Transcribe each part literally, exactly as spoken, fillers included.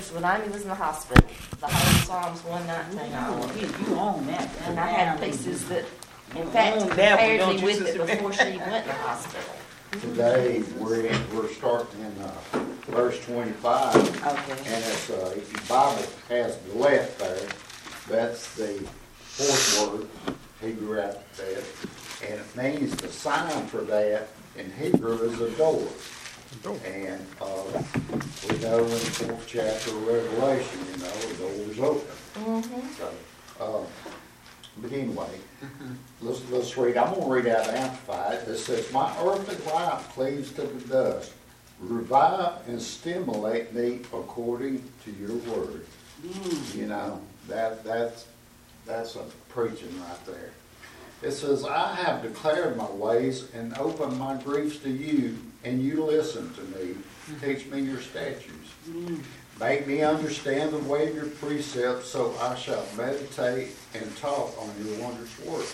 verse when Amy was in the hospital. The whole Psalms one nineteen. Oh, you, you own that. And I had pieces that, in You fact, own that one, compared don't me you, with it Sister before she went to the hospital. Today, we're in, we're starting in, uh, verse twenty-five. Okay. And it's, uh, if your Bible has let there, that's the fourth word, Hebrew alphabet. And it means the sign for that in Hebrew is a door. And, uh, we know in the fourth chapter of Revelation, you know, the door is open. Mm-hmm. So, uh, but anyway, let's, let's read. I'm gonna read out Amplified. It says, my earthly life cleaves to the dust. Revive and stimulate me according to your word. Mm. You know, that that's that's a preaching right there. It says, I have declared my ways and opened my griefs to you, and you listen to me. Teach me your statutes. Mm. Make me understand the way of your precepts, so I shall meditate and talk on your wondrous works.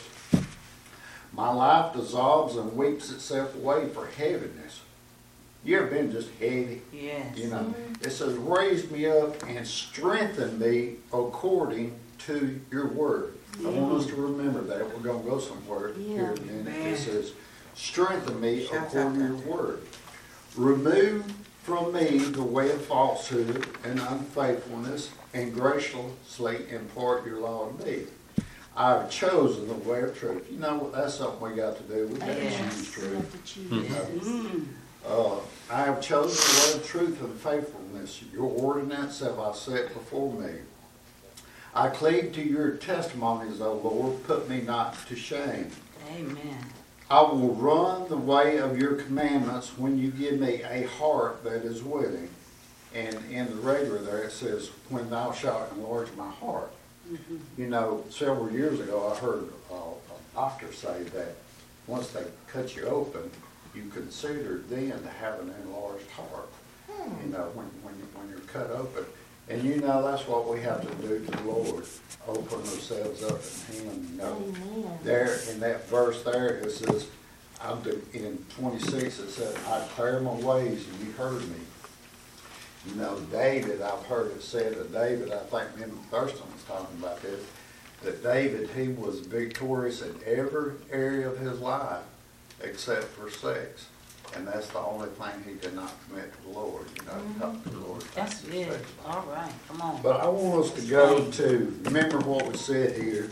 My life dissolves and weeps itself away for heaviness. You ever been just heavy? Yes. You know, it says, raise me up and strengthen me according to your word. I want us to remember that. We're going to go somewhere here in a minute. Man. It says, strengthen me Shout according to out your that. word. Remove from me the way of falsehood and unfaithfulness, and graciously impart your law to me. I have chosen the way of truth. You know, that's something we got to do. We got to Yes. choose truth. You know? Mm. Uh, I have chosen the way of truth and faithfulness. Your ordinance have I set before me. I cleave to your testimonies, O Lord. Put me not to shame. Amen. I will run the way of your commandments when you give me a heart that is willing. And in the regular there it says, when thou shalt enlarge my heart. Mm-hmm. You know, several years ago I heard uh, a doctor say that once they cut you open, you consider then to have an enlarged heart. You know, when, when, you, when you're cut open. And you know, that's what we have to do to the Lord. Open ourselves up in Him, you know. Amen. There, in that verse there, it says, I do, in twenty-six, it said, I declare my ways and you heard me. You know, David, I've heard it said that David, I think maybe Thurston was talking about this, that David, he was victorious in every area of his life except for sex. And that's the only thing he did not commit to the Lord, you know, mm-hmm. talk to the Lord. That's good. All right. Come on. But I want us to go to, remember what we said here.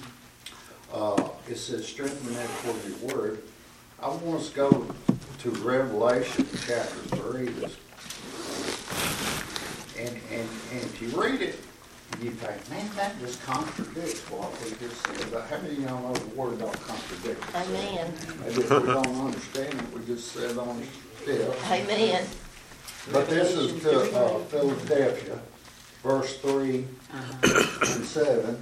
Uh, it says, strengthen that for your word. I want us to go to Revelation chapter three. And, and, and if you read it, you think, man, that just contradicts what we just said. But how many of y'all know the word don't contradict itself? Amen. Maybe if we don't understand it, we just said on it still. Amen. But this is to uh, Philadelphia, verse three and seven.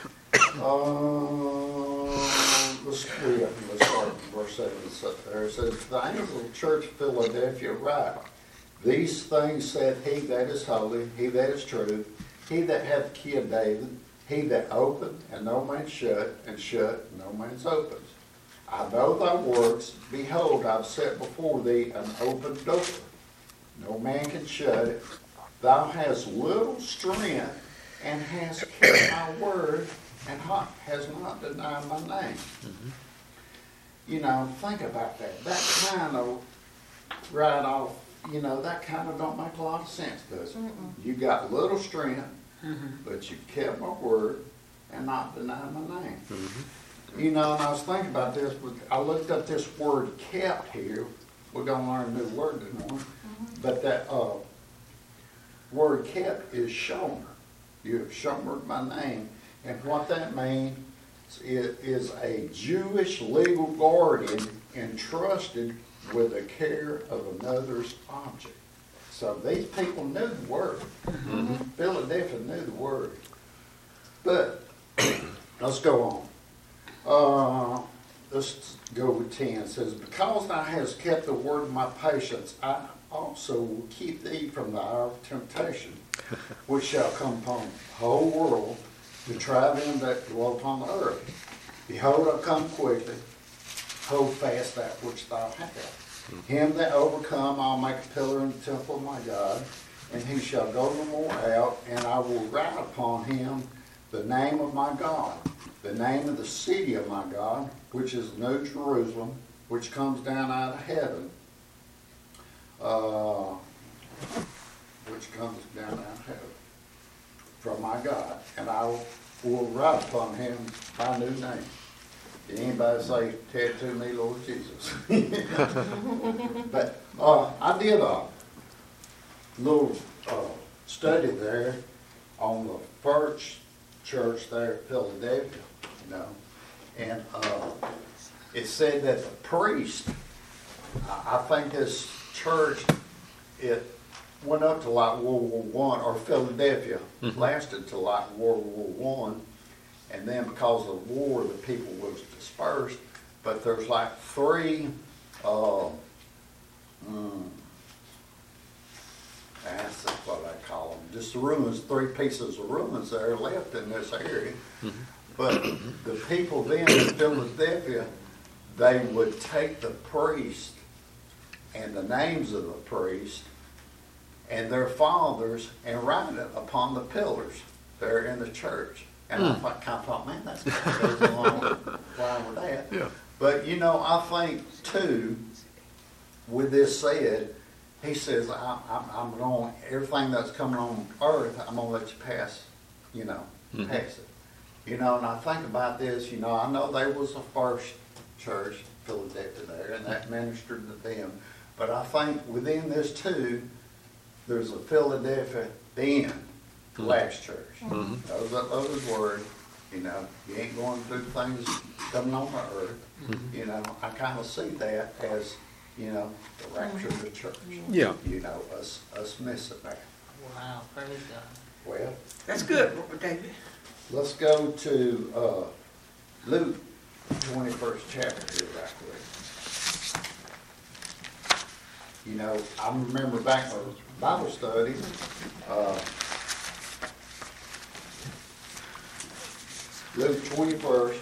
Uh, let's, yeah, let's start from verse seven. It's up there. It says, the angel of the church of Philadelphia write, these things said he that is holy, he that is true, he that hath the key of David, he that opened, and no man shut, and shut, and no man's opens. I know thy works. Behold, I've set before thee an open door. No man can shut it. Thou hast little strength, and hast kept my word, and has not denied my name. Mm-hmm. You know, think about that. That kind of right off, you know, that kind of don't make a lot of sense, does it? Mm-mm. You got little strength, mm-hmm. but you kept my word and not denied my name. Mm-hmm. You know, and I was thinking about this, but I looked up this word kept here. We're going to learn a new word this morning. Mm-hmm. But that uh, word kept is shomer. You have shomered my name. And what that means is, is a Jewish legal guardian entrusted with the care of another's object. So these people knew the word. Mm-hmm. Philadelphia knew the word. But let's go on. Uh, let's go with ten. It says, because thou hast kept the word of my patience, I also will keep thee from the hour of temptation, which shall come upon the whole world to try them that dwell upon the earth. Behold, I come quickly. Hold fast that which thou hast. Him that overcome, I'll make a pillar in the temple of my God. and he shall go no more out, and I will write upon him the name of my God, the name of the city of my God, which is New Jerusalem, which comes down out of heaven, uh, which comes down out of heaven from my God, and I will, will write upon him my new name. Did anybody say, tattoo me, Lord Jesus? But uh, I did a little uh, study there on the first church there at Philadelphia, you know, and uh, it said that the priest, I I think this church, it went up to like World War One, or Philadelphia, Mhm. lasted to like World War One, and then because of the war, the people was dispersed. But there's like three, uh, mm, that's what I call them, just the ruins, three pieces of ruins that are left in this area. Mhm. But the people then in Philadelphia, they would take the priest and the names of the priest and their fathers and write it upon the pillars there in the church. And I thought, kind of thought, man, that's kind of goes along line with that. Yeah. But you know, I think too, with this said, he says, I, I'm, I'm going, everything that's coming on earth, I'm going to let you pass, you know, Mhm. pass it. You know, and I think about this, you know, I know there was a first church, Philadelphia there, and that ministered to them. But I think within this too, there's a Philadelphia then, the Mhm. last church. Mhm. Those are those words, you know, you ain't going through things coming on the earth. Mhm. You know, I kind of see that as, you know, the rapture of the church. Yeah. You know, us, us missing that. Wow, praise God. Well, That's good, Brother David. let's go to, uh, Luke, twenty-first chapter here right quick. You know, I remember back in Bible study, uh, Luke twenty-first,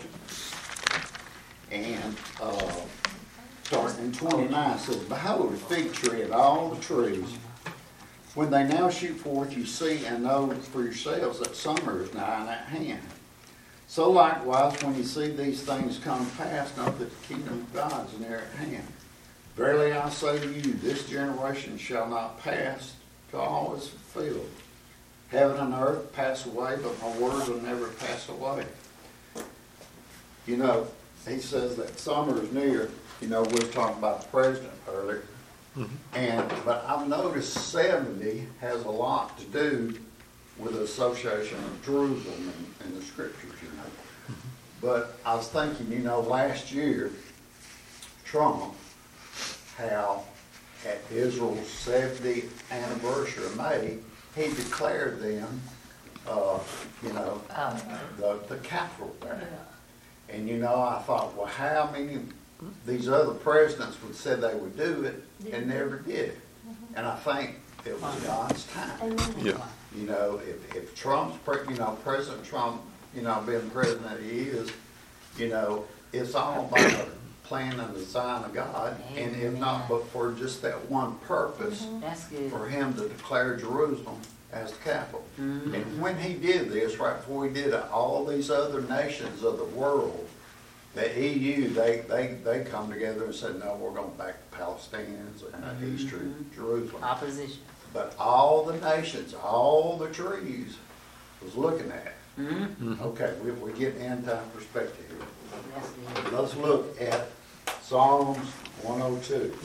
and, uh, starting in twenty-nine, says, behold, a fig tree and all the trees, when they now shoot forth, you see and know for yourselves that summer is nigh at hand. So likewise, when you see these things come to pass, know that the kingdom of God is near at hand. Verily I say to you, this generation shall not pass till all is fulfilled. Heaven and earth pass away, but my words will never pass away. You know, he says that summer is near. You know, we were talking about the president earlier. Mhm. And, but I've noticed seventy has a lot to do with the association of Jerusalem in, in the scriptures, you know. But I was thinking, you know, last year, Trump, how at Israel's seventieth anniversary of May, he declared them, uh, you know, Oh, the, the capital there. And you know, I thought, well, how many these other presidents would say they would do it and never did it? And I think it was God's time. Yeah. You know, if, if Trump's, pre- you know, President Trump, you know, being president he is, you know, it's all about the plan and design of God. And if not, but for just that one purpose, that's good. for him to declare Jerusalem as the capital. Mhm. And when he did this, right before he did it, all these other nations of the world, the E U, they, they, they come together and said, no, we're going back to Palestinians and Mhm. Eastern Jerusalem. Opposition. But all the nations, all the trees was looking at it. Mm-hmm. Okay, we, we're getting end time perspective here. That's good. Let's look at Psalms one oh two.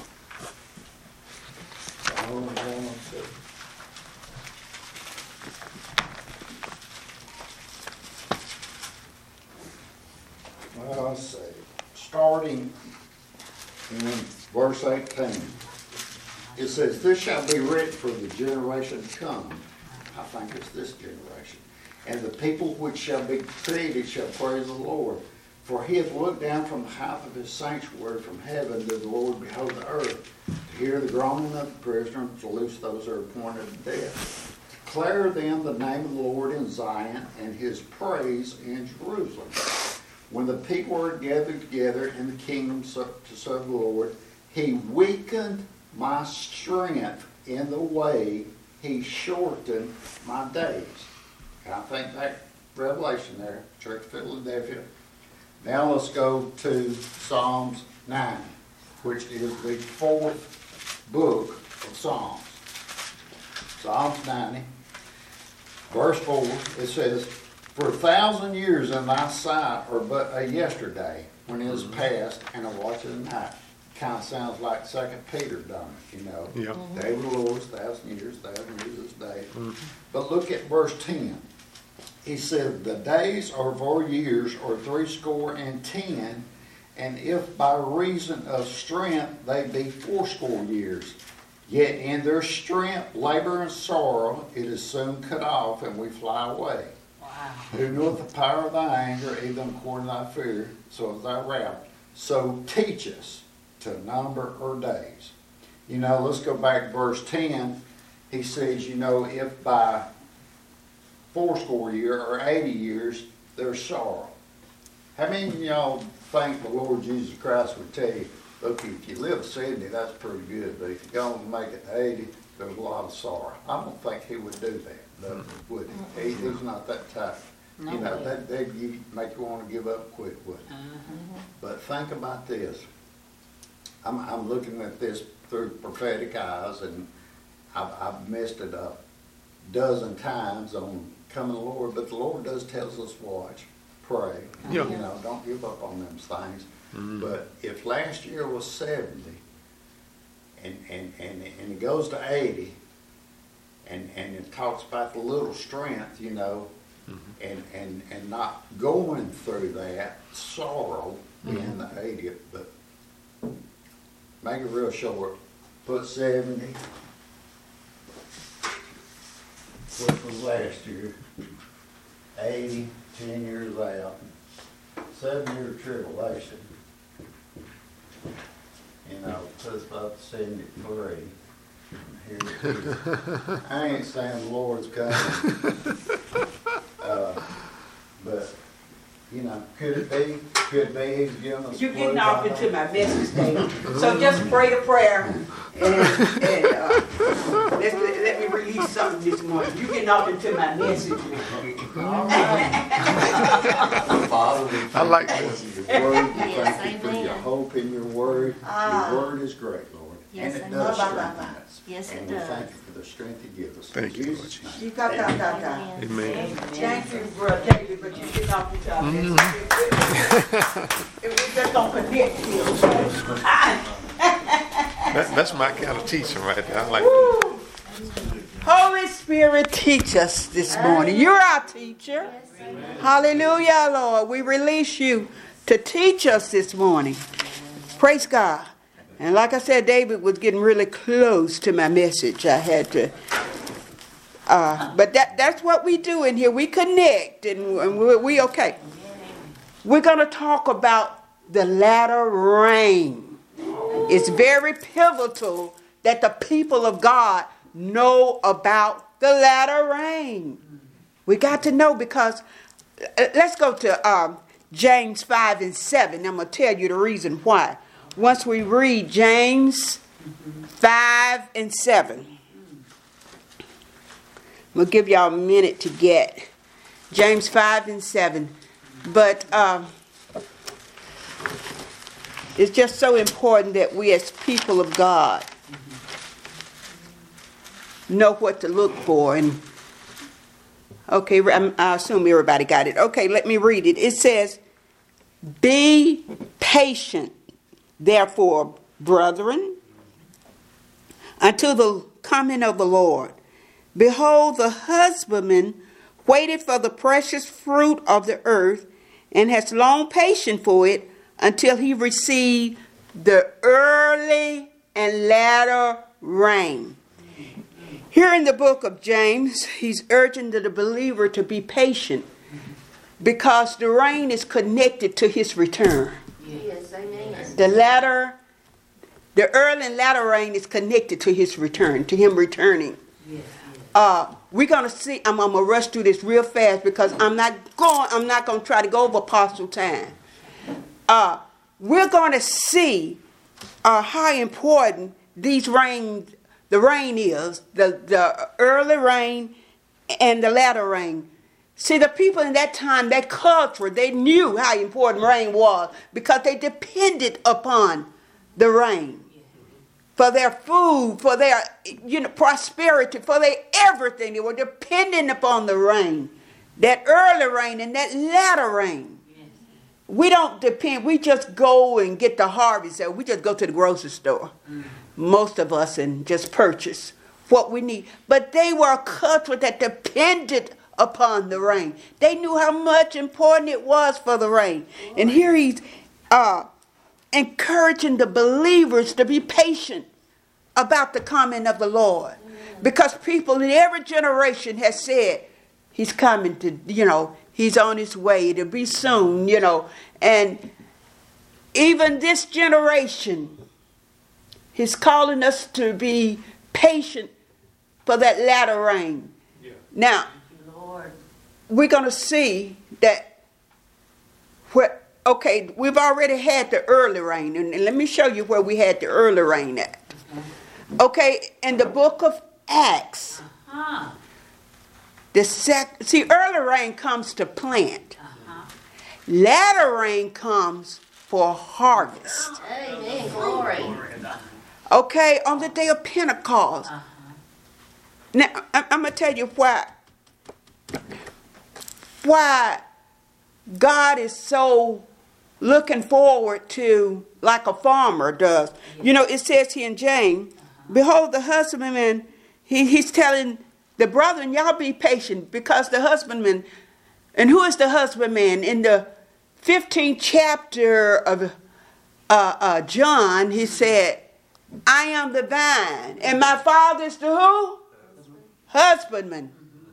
Psalms one oh two. Well, let's see, starting in verse eighteen. It says, this shall be written for the generation to come. I think it's this generation. And the people which shall be created shall praise the Lord. For he hath looked down from the height of his sanctuary from heaven, did the Lord behold the earth, to hear the groaning of the prisoner, to loose those that are appointed to death. Declare them the name of the Lord in Zion, and his praise in Jerusalem. When the people were gathered together in the kingdom to serve the Lord, he weakened my strength in the way He shortened my days. And I think back Revelation there, Church of Philadelphia. Now let's go to Psalms nine, which is the fourth book of Psalms. Psalms ninety, verse four, it says, "For a thousand years in thy sight are but a yesterday, when it is past, and a watch of the night." Kind of sounds like Second Peter, don't it? You know, Yeah. mm-hmm. Day of the Lord is thousand years, thousand years is a day. Mm-hmm. But look at verse ten. He said, "The days are four years, or threescore and ten, and if by reason of strength they be fourscore years, yet in their strength, labor and sorrow, it is soon cut off, and we fly away. Wow. Who knoweth the power of thy anger, even according to thy fear, so is thy wrath. So teach us to number our days." You know, let's go back to verse ten. He says, you know, if by fourscore year or eighty years, there's sorrow. How many of y'all think the Lord Jesus Christ would tell you, look, if you live seventy, that's pretty good, but if you're going to make it to eighty, there's a lot of sorrow? I don't think he would do that, though, would he? he? He's not that type. No you know, way. that, that'd give, make you want to give up quick, wouldn't it? Uh-huh. But think about this. I'm, I'm looking at this through prophetic eyes, and I've, I've messed it up a dozen times on coming to the Lord, but the Lord does tell us watch, pray. Yeah. You know, don't give up on them things. Mm-hmm. But if last year was seventy, and, and, and, and it goes to eighty, and, and it talks about the little strength, you know, mm-hmm. and, and, and not going through that sorrow mm-hmm. in the eightieth, but make it real short. Put seventy, which was last year, eighty, ten years out, seven year tribulation. You know, put us about seventy-three. Here it is. I ain't saying the Lord's coming, uh, but you know, could it be? Could be He's giving us. You're getting off into my message, David. So just pray the prayer and, and uh, let's, let me release something this morning. You're getting off into my message now. Father, we thank I like you this. for your word. We Yes, thank you for your amen. hope in your word. Ah. Your word is great, Lord. Yes, and it amen. does Ba, ba, strengthen ba. us. Yes, it and we does. thank you for the strength you give us. Thank In you, Jesus' Lord name. You got that, got that. Amen. Thank you, brother David, but you're getting off into our message. It was just on connect here. That, that's my kind of teaching right there. I like that. Holy Spirit, teach us this morning. You're our teacher. Hallelujah, Lord. We release you to teach us this morning. Praise God. And like I said, David was getting really close to my message. I had to. Uh, but that, that's what we do in here. We connect and, and we, we okay. We're going to talk about the latter rain. It's very pivotal that the people of God know about the latter rain. We got to know because, uh, let's go to um, James five and seven. I'm going to tell you the reason why. Once we read James five and seven. We'll give y'all a minute to get James five and seven. But um, it's just so important that we as people of God know what to look for. And okay, I'm, I assume everybody got it. Okay, let me read it. It says, "Be patient, therefore, brethren, until the coming of the Lord. Behold, the husbandman waited for the precious fruit of the earth, and has long patience for it, until he received the early and latter rain." Here in the book of James, he's urging the believer to be patient, because the rain is connected to his return. Yes, amen. The latter, the early and latter rain is connected to his return, to him returning. Uh, we're gonna see. I'm, I'm gonna rush through this real fast because I'm not going. I'm not gonna try to go over apostle time. Uh, we're gonna see uh, how important these rains the rain is, the, the early rain and the latter rain. See, the people in that time, that culture, they knew how important rain was because they depended upon the rain for their food, for their, you know, prosperity, for their everything. They were dependent upon the rain, that early rain and that latter rain. We don't depend. We just go and get the harvest. We just go to the grocery store, mm. most of us, and just purchase what we need. But they were a culture that depended upon the rain. They knew how much important it was for the rain. And here he's uh, encouraging the believers to be patient about the coming of the Lord. Because people in every generation has said, he's coming to, you know, he's on his way to be soon, you know. And even this generation, he's calling us to be patient for that latter rain. Yeah. Now, Lord, we're going to see that, where, okay, we've already had the early rain. And let me show you where we had the early rain at. Okay, in the book of Acts, uh-huh. the sec- see, early rain comes to plant. Uh-huh. Latter rain comes for harvest. Amen. Glory. Okay, on the day of Pentecost. Uh-huh. Now, I'm, I'm going to tell you why, why God is so looking forward to, like a farmer does. You know, it says here in James, uh-huh. behold, the husbandman, he, he's telling the brethren, y'all be patient, because the husbandman, and who is the husbandman? In the fifteenth chapter of uh, uh, John, he said, I am the vine, and my father is the who? Husbandman.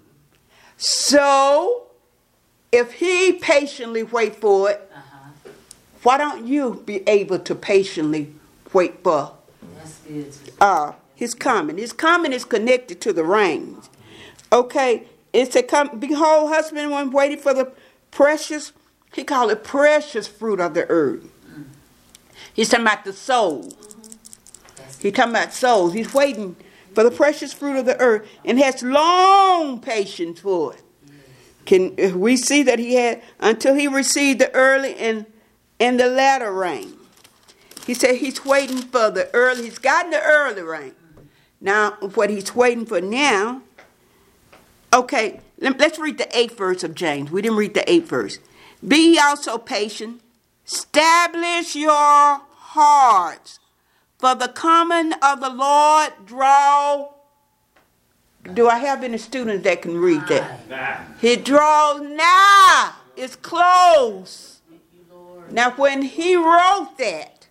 So, if he patiently wait for it, uh-huh. why don't you be able to patiently wait for uh, his coming? His coming is connected to the rains. Okay, it said, come, behold, husbandman waiting for the precious, he called it precious fruit of the earth. Mm. He's talking about the soul. Mm-hmm. He's talking about souls. He's waiting for the precious fruit of the earth and has long patience for it. Can we see that he had until he received the early and, and the latter rain. He said he's waiting for the early, he's gotten the early rain. Now, what he's waiting for now, okay, let's read the eighth verse of James. We didn't read the eighth verse. Be ye also patient, establish your hearts, for the coming of the Lord draw. Do I have any students that can read that? Nah. He draws nigh. It's close. Now, when he wrote that,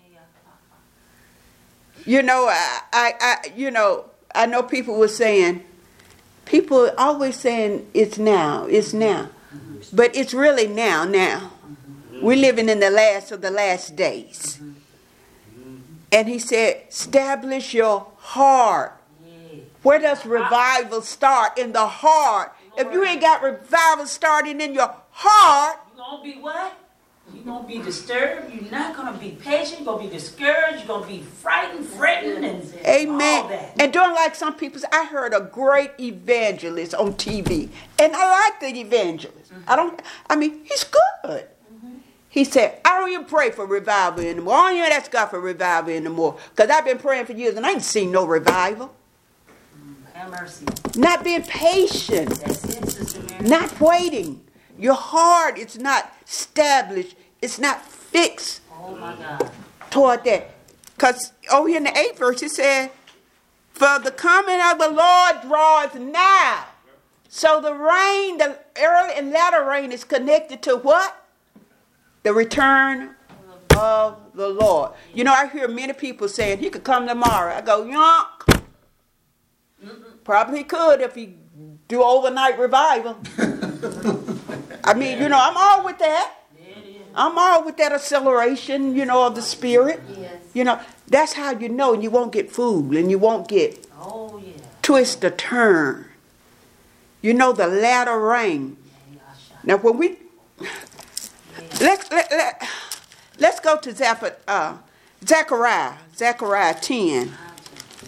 you know, I, I, I, you know, I know people were saying, people are always saying it's now, it's now, but it's really now, now. We're living in the last of the last days. And he said, establish your heart. Where does revival start? In the heart. If you ain't got revival starting in your heart, you're going to be what? You're going to be disturbed. You're not going to be patient. You're going to be discouraged. You're going to be frightened, threatened, and amen. all that. And doing like some people, I heard a great evangelist on T V. And I like the evangelist. Mm-hmm. I don't, I mean, he's good. Mm-hmm. He said, I don't even pray for revival anymore. I don't even ask God for revival anymore. Because I've been praying for years and I ain't seen no revival. Have mercy. Not being patient. That's it, Sister Mary. Not waiting. Your heart is not established. It's not fixed. Oh my God. Toward that. Because over here in the eighth verse it said, for the coming of the Lord draws nigh. So the rain, the early and latter rain is connected to what? The return of the Lord. You know, I hear many people saying, he could come tomorrow. I go, yonk. Probably could if he do overnight revival. I mean, you know, I'm all with that. I'm all with that acceleration, you know, of the spirit. Yes. You know, that's how you know, and you won't get fooled, and you won't get oh, yeah. twist or turn. You know, the latter rain. Now, when we yeah. let's let, let let's go to Zap, uh, Zechariah, Zechariah ten.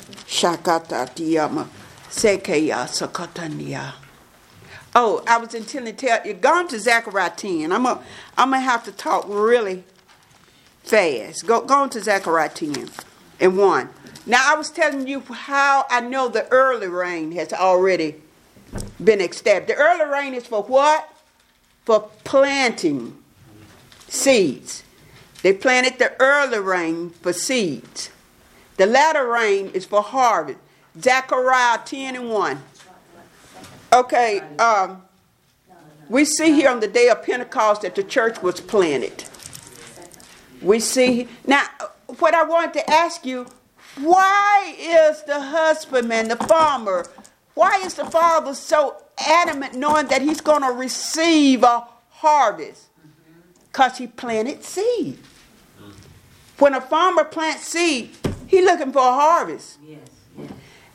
Shakata Tiyama Sekeya Sakatania. Oh, I was intending to tell you, gone to Zechariah ten. I'm going I'm to have to talk really fast. Go, go on to Zechariah ten and one. Now, I was telling you how I know the early rain has already been established. The early rain is for what? For planting seeds. They planted the early rain for seeds. The latter rain is for harvest. Zechariah ten and one. Okay, um, we see here on the day of Pentecost that the church was planted. We see, now, what I wanted to ask you, why is the husbandman, the farmer, why is the father so adamant knowing that he's going to receive a harvest? Because he planted seed. When a farmer plants seed, he's looking for a harvest. Yes, yes.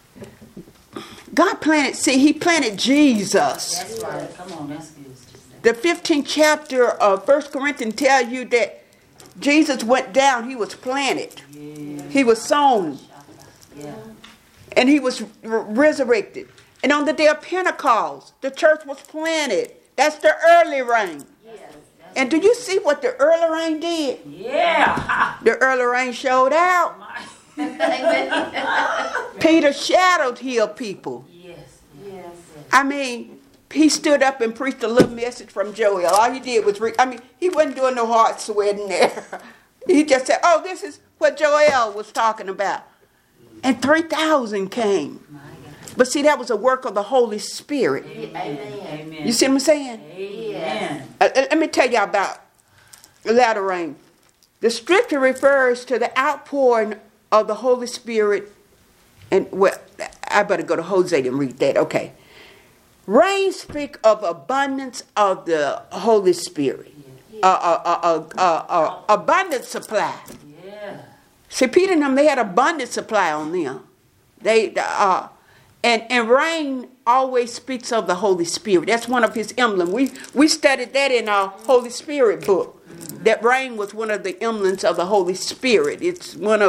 God planted seed. He planted Jesus. That's right. Come on, that's good. The fifteenth chapter of First Corinthians tells you that Jesus went down. He was planted. Yeah. He was sown. Yeah. And he was r- resurrected. And on the day of Pentecost, the church was planted. That's the early rain. And do you see what the early rain did? Yeah. The early rain showed out. Peter's shadow healed people. Yes. Yes. I mean, he stood up and preached a little message from Joel. All he did was, re- I mean, he wasn't doing no heart sweating there. He just said, oh, this is what Joel was talking about. And three thousand came. But see, that was a work of the Holy Spirit. Amen. Amen. You see what I'm saying? Amen. Uh, let me tell you about the latter rain. The scripture refers to the outpouring of the Holy Spirit. And, well, I better go to Hosea and read that. Okay. Rain speak of abundance of the Holy Spirit. Uh, uh, uh, uh, uh, uh, abundant supply. Yeah. See, Peter and them, they had abundant supply on them. They, uh, and, and rain always speaks of the Holy Spirit. That's one of his emblems. We, we studied that in our Holy Spirit book. That rain was one of the emblems of the Holy Spirit. It's one of